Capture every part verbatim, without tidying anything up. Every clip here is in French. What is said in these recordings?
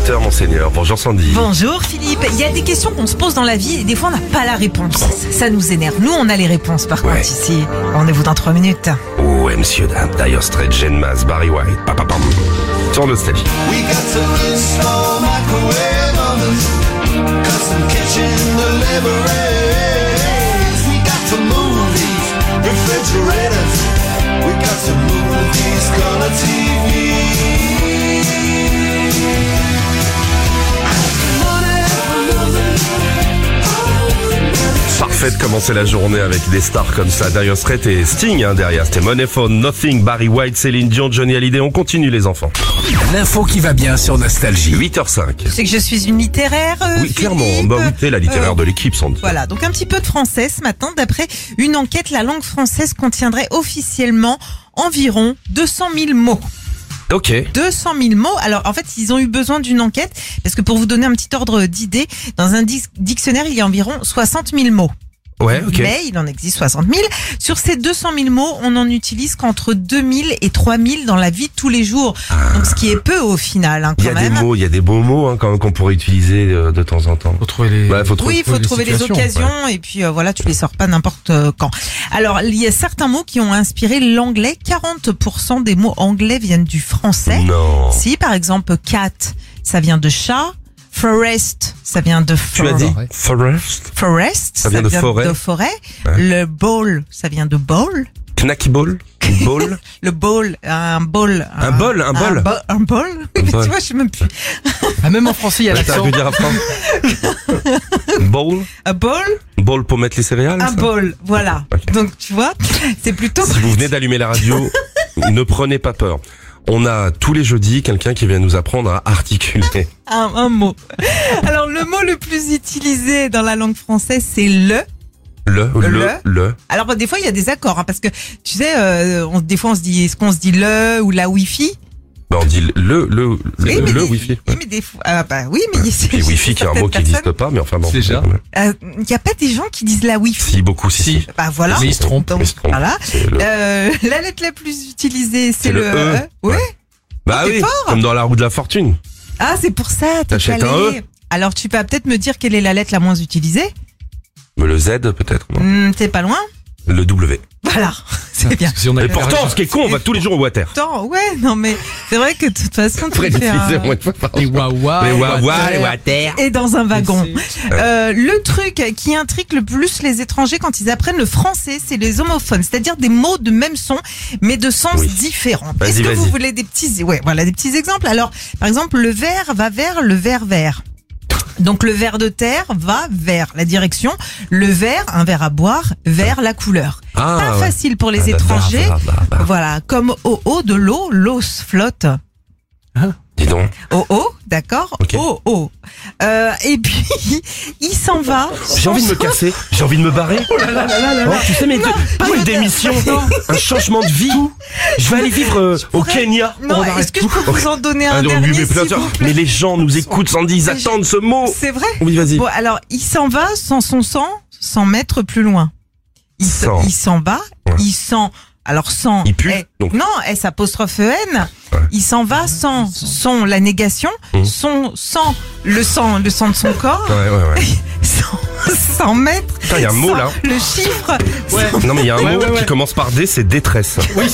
heures, Monseigneur. Bonjour Sandy. Bonjour Philippe. Il y a des questions qu'on se pose dans la vie et des fois on n'a pas la réponse. Ça nous énerve. Nous on a les réponses par Ouais. contre ici. Rendez-vous dans trois minutes. Ouais, monsieur, dame, Dire Straits, Jane Maas, Barry White, papapam. Sur Nostalgie. We got to install microwave ovens, custom kitchen deliveries. We got to move these refrigerators. We got to move these color T Vs. Parfait de commencer la journée avec des stars comme ça. Dire Straits et Sting hein, derrière. C'était Money for Nothing, Barry White, Céline Dion, Johnny Hallyday. On continue les enfants. L'info qui va bien sur Nostalgie. huit heures cinq. Tu sais que je suis une littéraire. euh, Oui, clairement. Philippe. Bah oui, t'es la littéraire Euh, de l'équipe, Sandy. Voilà, donc un petit peu de français ce matin. D'après une enquête, la langue française contiendrait officiellement environ deux cent mille mots. Ok. deux cent mille mots. Alors, en fait, ils ont eu besoin d'une enquête parce que pour vous donner un petit ordre d'idée, dans un dis- dictionnaire, il y a environ soixante mille mots. Ouais, ok. Mais il en existe soixante mille. Sur ces deux cent mille mots, on en utilise qu'entre deux mille et trois mille dans la vie de tous les jours. Donc, ce qui est peu au final, hein, Il y quand a des même. mots, il y a des beaux mots hein, quand même qu'on pourrait utiliser euh, de temps en temps. Faut trouver les... Ouais, faut trouver. Oui, il faut les trouver les situations, occasions et puis euh, voilà, tu les sors pas n'importe euh, quand. Alors, il y a certains mots qui ont inspiré l'anglais. quarante pour cent des mots anglais viennent du français. Non. Si, par exemple, cat, ça vient de chat. Forest, ça vient de Tu as for- dit Ouais. forest, forest, Ça vient de forêt. forêt. Ouais. Le bowl, ça vient de bowl. knacky ball, ball. Le bowl, un bol. Un bol, un bol. bo- Un bol. Oui, mais bol. tu vois, je sais même plus. Ah, même en français, il y a Ouais, T'as l'accent. pu dire après. Bowl, Un bol, bowl pour mettre les céréales. un ça bol. Voilà. Ok. Donc, tu vois, c'est plutôt Si vous venez d'allumer la radio, ne prenez pas peur. On a tous les jeudis quelqu'un qui vient nous apprendre à articuler. un, un mot. Alors, le mot le plus utilisé dans la langue française, c'est le. Le, le, Le. le. Alors, bah, des fois, il y a des accords, hein, parce que, tu sais, euh, on, des fois, on se dit, est-ce qu'on se dit le ou la wifi? Ben, on dit le, le, le, Oui, le, mais le des- wifi. Oui, mais des fois, ah, bah, oui, mais c'est. Puis wifi qui est un mot qui n'existe pas, mais enfin bon. Déjà. Il n'y a pas des gens qui disent la wifi. Si, beaucoup, si. si. Bah, voilà. Mais ils se trompent. Donc, Ils se trompent. voilà. C'est le- Euh, la lettre la plus utilisée, c'est C'est le le, E. Ouais. Ouais. Bah t'es oui, fort. comme dans la roue de la fortune. Ah, c'est pour ça, t'es T'achètes calé. un E. Alors, tu peux peut-être me dire quelle est la lettre la moins utilisée? Mais le Z, peut-être, non. Hmm, t'es pas loin? Le W. Voilà. C'est bien. Si on a Et pourtant, ce qui est con, on va tous les jours au water. Attends, ouais, non, mais c'est vrai que de toute façon, tu fais Précisez un... au moins une fois par Les jour. wawa. Les wawa, water. les water. Et dans un wagon. C'est- Euh, le truc qui intrigue le plus les étrangers quand ils apprennent le français, c'est les homophones, c'est-à-dire des mots de même son, mais de sens Oui. différents. Vas-y, Est-ce que vas-y. vous voulez des petits, ouais, voilà, des petits exemples? Alors, par exemple, le vert va vers le vert vert. Donc le ver de terre va vers la direction, le vert, un verre à boire, vers la couleur. Ah, Pas ouais. facile pour les Ah, bah, étrangers. bah, bah, bah, bah. Voilà, comme au haut de l'eau, l'eau se flotte. Dis donc. Au haut, d'accord. Ok. Au haut. Euh, et puis il s'en va. J'ai envie de me casser, j'ai envie de me barrer. Oh, tu sais, mais pas une démission, un changement de vie. Je vais aller vivre euh, au Kenya. Non, On arrête est-ce que je tout. peux vous en donner Ah, un non, oui, dernier, mais, plein s'il de- vous plaît. mais les gens nous écoutent, Sandy, ils Mais attendent ce mot. C'est vrai. Oui, vas-y. Bon, alors il s'en va sans son sang, cent mètres plus loin. Il s- Sans. il s'en va, Ouais. il sent. Alors sans. Il pue, eh, donc. Non, S apostrophe E N. Ouais. Il s'en va sans son la négation, Mmh. son sans le sang, le sang de son corps, Ouais, ouais, ouais. sans, cent mètres. Putain, il y a un mot, sans là. Le chiffre. Non, mais il y a un Ouais, mot ouais, ouais. qui commence par D, c'est détresse. Oui.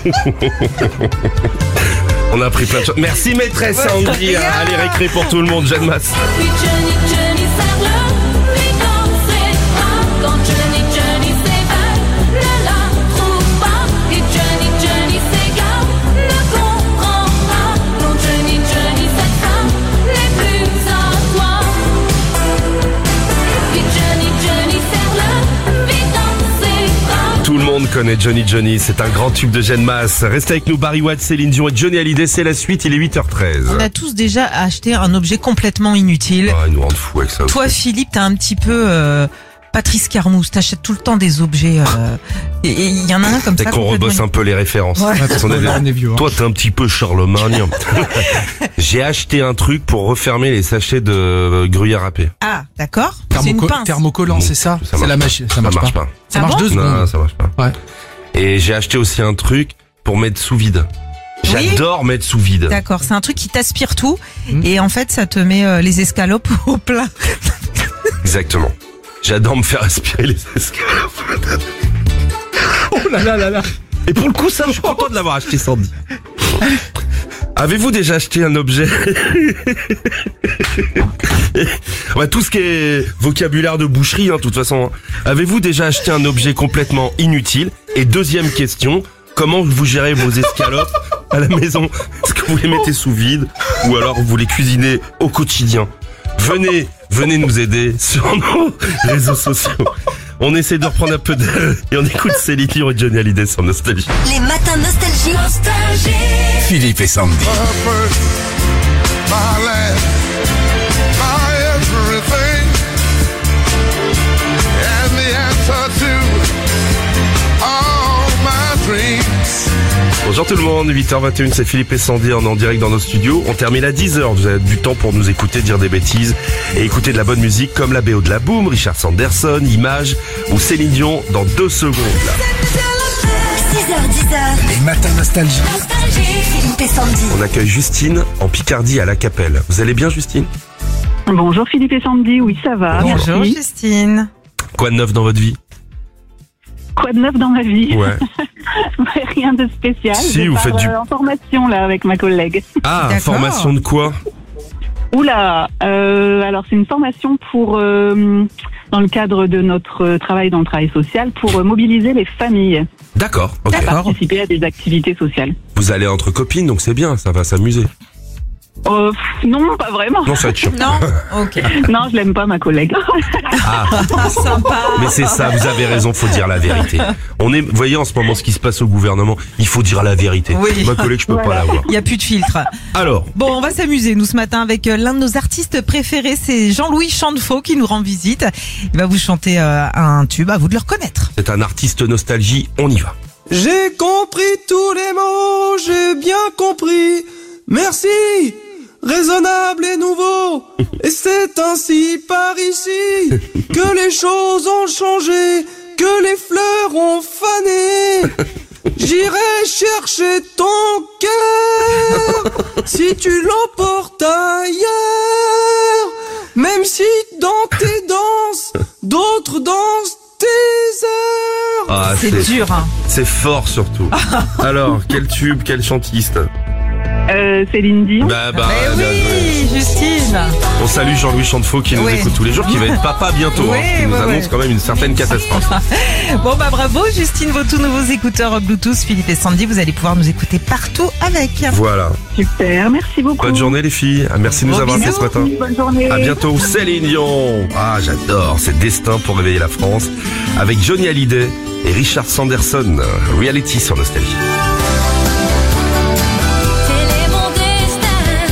On a appris plein de choses. Merci, maîtresse Sandy. rien. Allez, récré pour tout le monde, Jeanne Masse. Puis Johnny, Johnny s'arrête, puis danser pas. Quand Johnny, Johnny s'évade, ne la trouve pas. Et Johnny, Johnny s'égare, ne comprend pas. Non, Johnny, Johnny, cette femme n'est plus à toi. Puis Johnny, Johnny serre-le, puis danser pas. Tout le monde connaît Johnny Johnny, c'est un grand tube de Jeanne Masse. Restez avec nous, Barry White, Céline Dion et Johnny Hallyday, c'est la suite, il est huit heures treize. On a tous déjà acheté un objet complètement inutile. Ah, ils nous rendent fous avec ça aussi. Toi, Philippe, t'as un petit peu euh, Patrice Carmousse. T'achètes tout le temps des objets. euh, et et il y en a un comme Dès ça. qu'on complètement rebosse un peu les références. Ouais. parce On est qu'on des- est- on est vieux, hein. Toi, t'es un petit peu Charlemagne. J'ai acheté un truc pour refermer les sachets de euh, gruyère râpée. Ah, d'accord. C'est une Thermoco- pince. Thermocollant, c'est ça, Ça C'est la marche machine. Ça Ça marche, marche pas. pas. Ça Ah marche bon deux Non, secondes. ça marche pas. Ouais. Et j'ai acheté aussi un truc pour mettre sous vide. J'adore mettre sous vide. D'accord, c'est un truc qui t'aspire tout et en fait ça te met euh, les escalopes au plat. Exactement. J'adore me faire aspirer les escalopes. Oh là là là là. Et pour le coup, ça, je suis content de l'avoir acheté, Sandy. Avez-vous déjà acheté un objet ouais, tout ce qui est vocabulaire de boucherie, hein, de toute façon. hein. Avez-vous déjà acheté un objet complètement inutile? Et deuxième question, comment vous gérez vos escalopes à la maison? Est-ce que vous les mettez sous vide ou alors vous les cuisinez au quotidien? Venez, venez nous aider sur nos réseaux sociaux. On essaie de reprendre un peu d'air et on écoute Céline Dion et Johnny Hallyday sur Nostalgie. Les matins nostalgie. Nostalgie. Philippe et Sandy. My first, my last, my everything, and the answer to all my dreams. Bonjour tout le monde, huit heures vingt et une, c'est Philippe et Sandy, on est en direct dans nos studios. On termine à dix heures, vous avez du temps pour nous écouter, dire des bêtises et écouter de la bonne musique comme la B O de la Boom, Richard Sanderson, Image ou Céline Dion dans deux secondes. Là. six heures, dix heures. Les matins nostalgie. Nostalgie. Philippe et Sandy. On accueille Justine en Picardie à la Capelle. Vous allez bien Justine? Bonjour Philippe et Sandy, oui ça va. Bonjour merci. Justine. Quoi de neuf dans votre vie? Quoi de neuf dans ma vie? Ouais. Rien de spécial. Si, Je vous pars, faites du- euh, en formation là avec ma collègue. Ah, D'accord. formation de quoi? Oula, euh, alors c'est une formation pour euh, dans le cadre de notre euh, travail dans le travail social pour euh, mobiliser les familles D'accord, ok. à participer à des activités sociales. Vous allez entre copines, donc c'est bien, ça va s'amuser. Euh, pff, non, pas vraiment. Non, ça va être chiant. Non. Ok. Non, je l'aime pas ma collègue. Ah, Sympa. mais c'est ça, vous avez raison, faut dire la vérité. On est, vous voyez en ce moment ce qui se passe au gouvernement, il faut dire la vérité. Oui. Ma collègue, je peux pas la voir. Il y a plus de filtre. Alors, Bon, on va s'amuser nous ce matin avec euh, l'un de nos artistes préférés, c'est Jean-Louis Chantefaux qui nous rend visite. Il va vous chanter euh, un tube, à vous de le reconnaître. c'est un artiste nostalgie, on y va. J'ai compris tous les mots, j'ai bien compris. Merci, raisonnable et nouveau. Et c'est ainsi par ici que les choses ont changé, que les fleurs ont fané. J'irai chercher ton cœur si tu l'emportes ailleurs. Même si dans tes danses, d'autres dansent tes heures. Ah, C'est dur, hein. c'est fort surtout. Alors, quel tube, quel chantiste? Euh, Céline Dion. Bah, bah, Mais bien joué. oui, Justine. On salue Jean-Louis Chantefaux qui nous Oui. écoute tous les jours, qui va être papa bientôt, Oui, hein, qui nous oui, annonce oui. quand même une certaine catastrophe. Bon bah bravo Justine, vos tout nouveaux écouteurs Bluetooth Philippe et Sandy, vous allez pouvoir nous écouter partout avec. Voilà. Super, merci beaucoup. Bonne journée les filles. Ah, merci de nous Gros avoir appelés ce bisous. matin. Bonne journée. À bientôt, Céline Dion. Ah, j'adore, c'est destin pour réveiller la France. Avec Johnny Hallyday et Richard Sanderson. Reality sur Nostalgie. Tel est mon destin.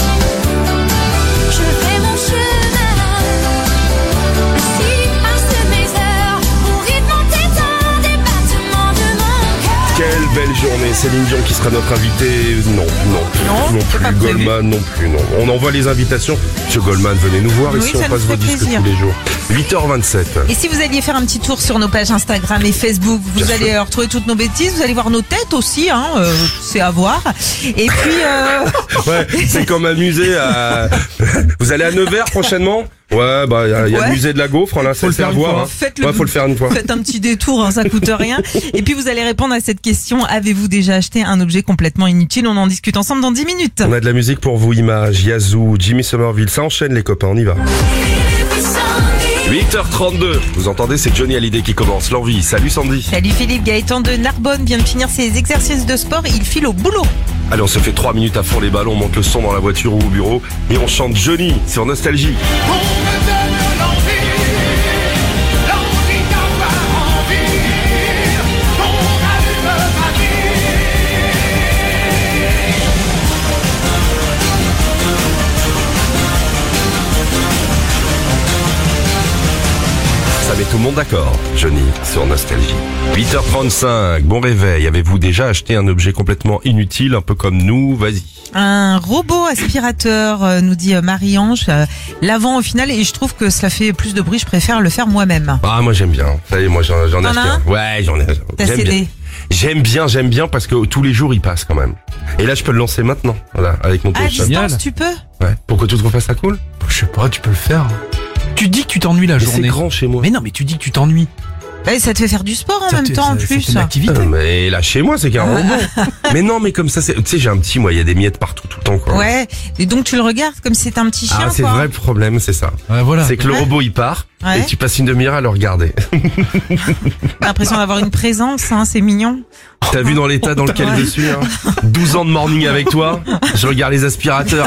Je fais mon chemin. Ainsi passent mes heures au rythme entêtant des battements de mon cœur. Quelle belle journée. Céline Dion qui sera notre invitée. Non, non, Non, non c'est pas plus. prévu. Goldman, non plus, non. On envoie les invitations. Monsieur Goldman, venez nous voir Oui, ici, ça on nous passe ferait vos disques plaisir. tous les jours. huit heures vingt-sept. Et si vous alliez faire un petit tour sur nos pages Instagram et Facebook, vous Bien allez sûr. euh, retrouver toutes nos bêtises, vous allez voir nos têtes aussi, hein, euh, c'est à voir. Et puis, euh, Ouais, c'est comme un musée à... Vous allez à Nevers prochainement? Ouais, bah, il y a, y a Ouais. le musée de la gaufre, là, c'est le le faire faire une voir. fois. Hein. Faites-le. Ouais, faut le faire une fois. faites un petit détour, hein, ça coûte rien. Et puis vous allez répondre à cette question, avez-vous déjà acheté un objet complètement inutile? On en discute ensemble dans dix minutes. On a de la musique pour vous, Image, Yazoo, Jimmy Somerville. Ça enchaîne les copains, on y va. huit heures trente-deux. Vous entendez, c'est Johnny Hallyday qui commence. L'envie. Salut Sandy. Salut Philippe, Gaëtan de Narbonne vient de finir ses exercices de sport, il file au boulot. Allez, on se fait trois minutes à fond les ballons, on monte le son dans la voiture ou au bureau et on chante Johnny sur Nostalgie. On me donne l'envie, l'envie d'avoir envie, on allume ma vie. Ça met tout le monde d'accord, Johnny, sur Nostalgie. huit heures trente-cinq, bon réveil. Avez-vous déjà acheté un objet complètement inutile, un peu comme nous? Vas-y. Un robot aspirateur, euh, nous dit euh, Marie-Ange, euh, lavant au final, et je trouve que cela fait plus de bruit, je préfère le faire moi-même. Ah, moi j'aime bien. Ça y est, moi j'en, j'en ai T'en acheté as un. Ouais, j'en ai. T'as J'aime cédé. bien. J'aime bien, j'aime bien parce que tous les jours il passe quand même. Et là, je peux le lancer maintenant, voilà, avec mon À téléphone. génial. distance, tu peux? Ouais. Pourquoi tu trouves pas ça cool? Je sais pas, tu peux le faire. Tu dis que tu t'ennuies la Mais c'est journée. grand chez moi. Mais non, mais tu dis que tu t'ennuies. Ouais, ça te fait faire du sport en Ça même te- temps, en ça- ça plus. fait une activité. Euh, mais là, chez moi, c'est qu'un robot. Mais non, mais comme ça, c'est- tu sais, j'ai un petit, moi, il y a des miettes partout, tout le temps, quoi. Ouais, et donc tu le regardes comme si c'était un petit chien, Ah, c'est quoi. vrai le problème, c'est ça. Ouais, voilà. C'est que le Ouais. robot, il part, Ouais. et tu passes une demi-heure à le regarder. T'as l'impression d'avoir une présence, hein, c'est mignon. T'as vu dans l'état dans lequel Ouais. je suis, hein douze ans de morning avec toi, je regarde les aspirateurs.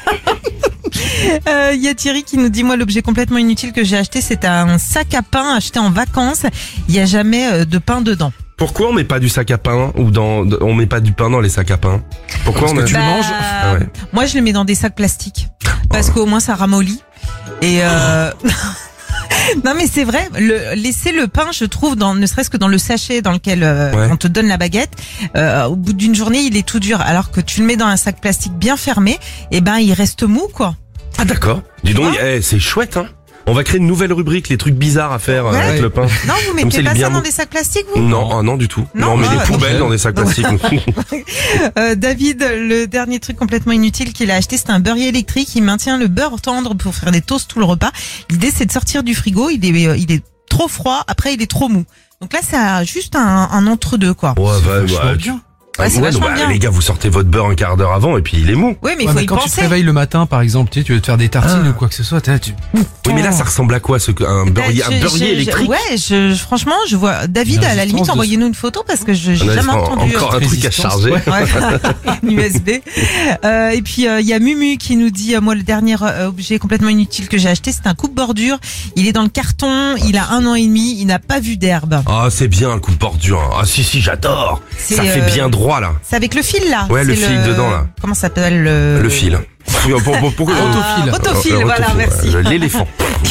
Il euh, y a Thierry qui nous dit, moi, l'objet complètement inutile que j'ai acheté, c'est un sac à pain acheté en vacances. Il y a jamais euh, de pain dedans. Pourquoi on met pas du sac à pain ou dans, on met pas du pain dans les sacs à pain? Pourquoi Parce on que a... tu le manges. Ah ouais. Moi, je le mets dans des sacs plastiques. Parce qu'au moins, ça ramollit. Et euh... non, mais c'est vrai, le, laisser le pain, je trouve, dans, ne serait-ce que dans le sachet dans lequel euh, Ouais. on te donne la baguette, euh, au bout d'une journée, il est tout dur. Alors que tu le mets dans un sac plastique bien fermé, et ben, il reste mou, quoi. Ah d'accord. Dis donc, Tu eh, c'est chouette, hein. On va créer une nouvelle rubrique, les trucs bizarres à faire euh, Ouais. avec le pain. Non, vous Comme mettez ça, il est pas bien ça dans mou. des sacs plastiques, vous? Non, ah, non du tout. Non, Non, mais ah, des poubelles ok. dans des sacs plastiques. Euh, David, le dernier truc complètement inutile qu'il a acheté, c'est un beurrier électrique. Il maintient le beurre tendre pour faire des toasts tout le repas. L'idée, c'est de sortir du frigo. Il est, euh, il est trop froid. Après, il est trop mou. Donc là, c'est juste un, un entre-deux, quoi. Ouais, bah, vachement ouais, bien. Ouais, c'est ouais, vachement non, bah, bien. les gars, vous sortez votre beurre un quart d'heure avant et puis il est mou. Oui, mais il Ouais, faut mais y quand tu te penser. réveilles le matin, par exemple, tu sais, tu veux te faire des tartines Ah. ou quoi que ce soit, t'as- tu... Oui, mais là, ça ressemble à quoi, ce, un beurrier, Bah, un je- beurrier je- électrique? Ouais, je, je- franchement, je vois. David, Une à la limite, résistance de- envoyez-nous une photo parce que je j'ai On a jamais en- entendu. encore un truc à Résistance, charger. ouais. Ouais. Une U S B. Euh, et puis il y a Mumu qui nous dit, euh, moi le dernier euh, objet complètement inutile que j'ai acheté, c'est un coupe-bordure. Il est dans le carton, il a un an et demi, il n'a pas vu d'herbe. Ah, c'est bien, le coup de bordure. hein. Ah, si, si, j'adore. C'est, Ça fait euh, bien droit, là. C'est avec le fil là. Ouais, le C'est fil dedans, là. Comment ça s'appelle le... Le fil. Pour- pour- pour- pourquoi- Ah, Autofil. Autofil, Euh, voilà, autofil, merci. ouais, L'éléphant.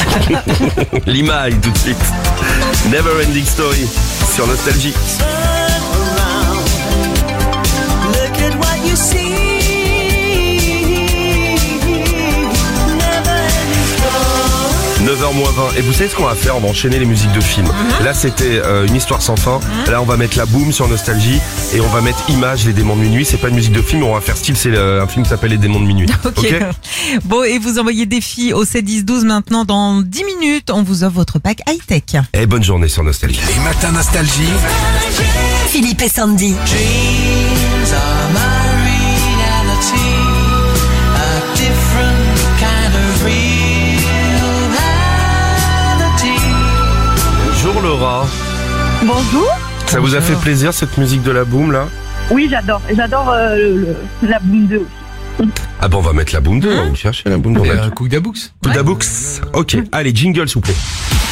L'image tout de suite. Never Ending Story sur Nostalgie. Look at what you see. Never ending story. neuf heures moins vingt. Et vous savez ce qu'on va faire? On va enchaîner les musiques de films. Mhm. Là, c'était euh, une histoire sans fin. Là, on va mettre la boom sur Nostalgie. Et on va mettre Image, les démons de minuit. C'est pas une musique de film, on va faire style, c'est euh, un film qui s'appelle Les démons de minuit. Ok. Bon, et vous envoyez des filles au sept dix douze maintenant. Dans dix minutes, on vous offre votre pack high-tech. Et bonne journée sur Nostalgie. Les matins nostalgie. Philippe et Sandy. Dreams are my reality. A different kind of reality. Bonjour Laura. Bonjour. Ça vous a fait plaisir cette musique de la boom là? Oui, j'adore. J'adore euh, le- le- la boom deux aussi. Ah bon, on va mettre la boom deux. On va vous chercher la boom deux. Et, On a euh, tout. Cook da Books. Tout la books. Ok, allez, jingle s'il vous plaît.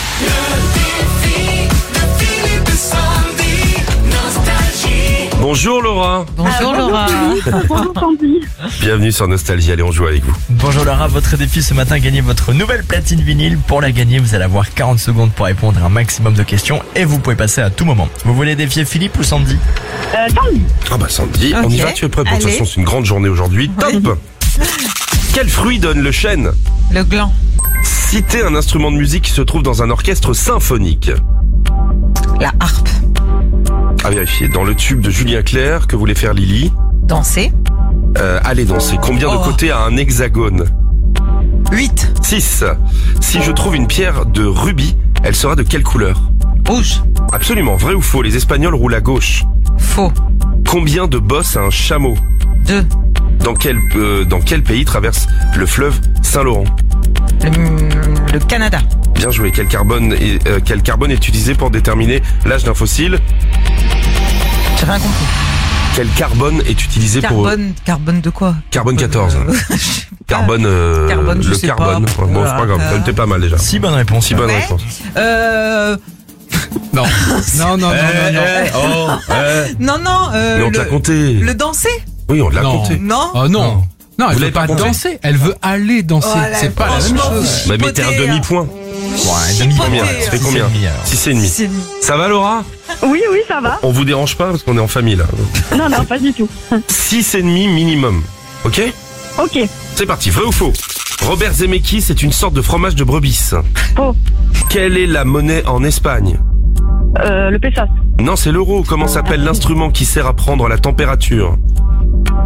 Bonjour Laura. Bonjour Laura. Bonjour Sandy. Bienvenue sur Nostalgie. Allez, on joue avec vous. Bonjour Laura, votre défi ce matin, gagnez votre nouvelle platine vinyle. Pour la gagner, vous allez avoir quarante secondes pour répondre à un maximum de questions et vous pouvez passer à tout moment. Vous voulez défier Philippe ou Sandy? Euh, Sandy. Ah bah Sandy, on y Ok. va, tu es prêt? Bon, de toute Allez. façon, c'est une grande journée aujourd'hui. Top. Quel fruit donne le chêne? Le gland. Citez un instrument de musique qui se trouve dans un orchestre symphonique. La harpe. À vérifier. Dans le tube de Julien Clerc que voulait faire Lily. Danser. Euh, allez danser. Combien de Oh. côtés a un hexagone? huit. six. Si je trouve une pierre de rubis, elle sera de quelle couleur? Rouge. Absolument. Vrai ou faux? Les Espagnols roulent à gauche. Faux. Combien de bosses a un chameau? deux. Dans quel, euh, dans quel pays traverse le fleuve Saint-Laurent? Le, le Canada. Bien joué. Quel carbone est, euh, quel carbone est utilisé pour déterminer l'âge d'un fossile? J'ai rien compris. Quel carbone est utilisé pour... Carbone. Carbone de quoi? Carbone quatorze. Euh, je sais pas. Carbone, euh, Carbone, je le sais carbone. pas. Bon, c'est pas grave. Ça était pas mal déjà. Si, bonne réponse. Si bonne Ouais. réponse. Euh, Non. Non, non, non, non, non. Oh, eh. non, non. Euh, Mais on te l'a le, compté. le danser? Oui, on te l'a Non. compté. Non. Oh non. Non, elle Vous veut l'avez pas pas compris danser, elle veut aller danser. Oh là, C'est pas la même franchement, chose. vous Bah, mettez un chipotez, demi-point. Ouais, demi Combien? Ça fait combien? six et demi. C'est une- Ça va Laura? Oui, oui, ça va. On vous dérange pas parce qu'on est en famille là. Non, non, pas du tout. six et demi minimum. Ok? Ok. C'est parti. Vrai ou faux? Robert Zemeckis c'est une sorte de fromage de brebis. Faux. Quelle est la monnaie en Espagne? Euh, le Pessas. Non, c'est l'euro. Comment s'appelle l'instrument qui sert à prendre la température?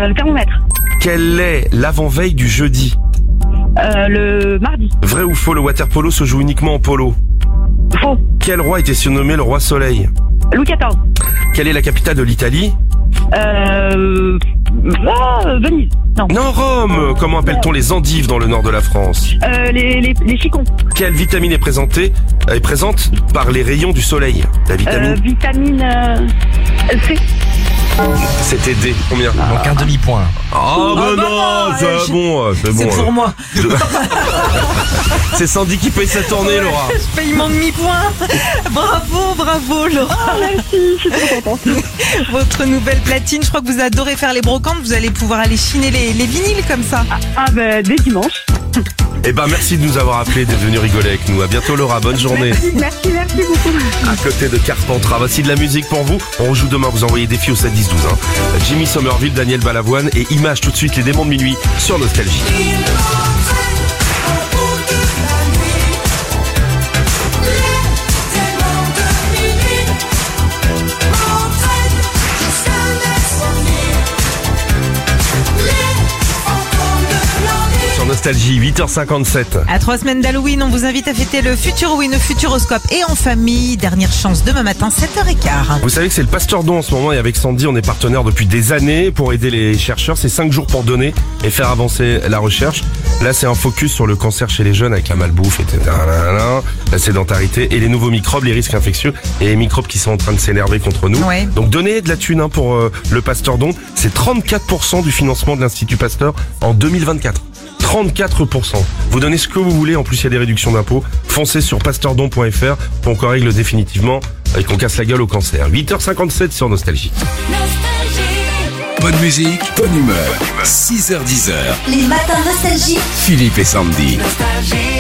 le thermomètre. Quelle est l'avant-veille du jeudi? Euh, le mardi. Vrai ou faux, le water-polo se joue uniquement en polo? Faux. Quel roi était surnommé le roi soleil? Louis quatorze. Quelle est la capitale de l'Italie? Euh, ah, Venise. Non. Non, Rome. Comment appelle-t-on les endives dans le nord de la France? Euh, les, les, les chicons. Quelle vitamine est présentée, est présente par les rayons du soleil? La Euh, vitamine vitamine euh, C. C'était D. Combien? Donc un demi-point. Oh, bah bah non, non, c'est euh, je- bon, c'est C'est bon. pour moi. C'est Sandy qui paye sa tournée, Laura. Je paye mon demi-point. Bravo, bravo, Laura. Merci, je suis trop contente. Votre nouvelle platine, je crois que vous adorez faire les brocantes. Vous allez pouvoir aller chiner les, les vinyles comme ça. Ah bah, dès dimanche. Eh ben, merci de nous avoir appelés, d'être venu rigoler avec nous. À bientôt, Laura. Bonne journée. Merci, merci beaucoup. À côté de Carpentras, voici de la musique pour vous. On rejoue demain, vous envoyez des filles au sept dix douze. Hein. Jimmy Somerville, Daniel Balavoine et Image tout de suite, les démons de minuit sur Nostalgie. Sur Nostalgie, huit heures cinquante-sept. À trois semaines d'Halloween, on vous invite à fêter le Futurowin, le Futuroscope et en famille. Dernière chance demain matin, sept heures quinze. Vous savez que c'est le Pasteur Don en ce moment et avec Sandy, on est partenaire depuis des années pour aider les chercheurs. C'est cinq jours pour donner et faire avancer la recherche. Là, c'est un focus sur le cancer chez les jeunes avec la malbouffe, et cetera. La sédentarité et les nouveaux microbes, les risques infectieux et les microbes qui sont en train de s'énerver contre nous. Ouais. Donc, donnez de la thune hein, pour euh, le Pasteur Don. C'est trente-quatre pour cent du financement de l'Institut Pasteur en deux mille vingt-quatre. trente-quatre pour cent. Vous donnez ce que vous voulez, en plus il y a des réductions d'impôts. Foncez sur pasteurdon point f r pour qu'on règle définitivement et qu'on casse la gueule au cancer. huit heures cinquante-sept sur Nostalgie. Bonne musique, bonne humeur. six heures dix heures. Les matins nostalgie. Philippe et Sandy. Nostalgie.